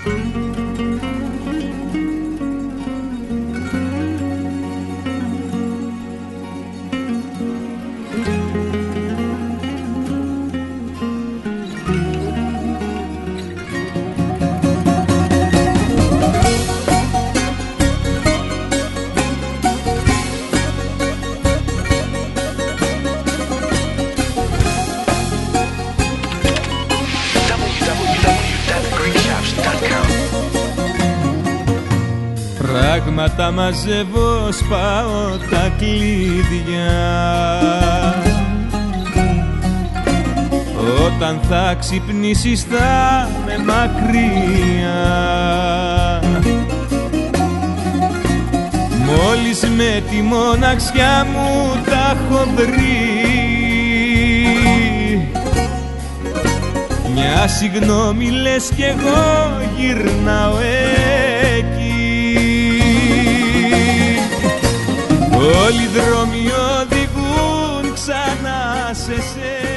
Πράγματα μαζεύω, σπάω τα κλείδια. Όταν θα ξυπνήσεις θα με μακριά. Μόλις με τη μοναξιά μου τα έχω βρει, μια συγγνώμη λες κι εγώ γυρνάω εκεί. Όλοι οι δρόμοι οδηγούν ξανά σε σένα.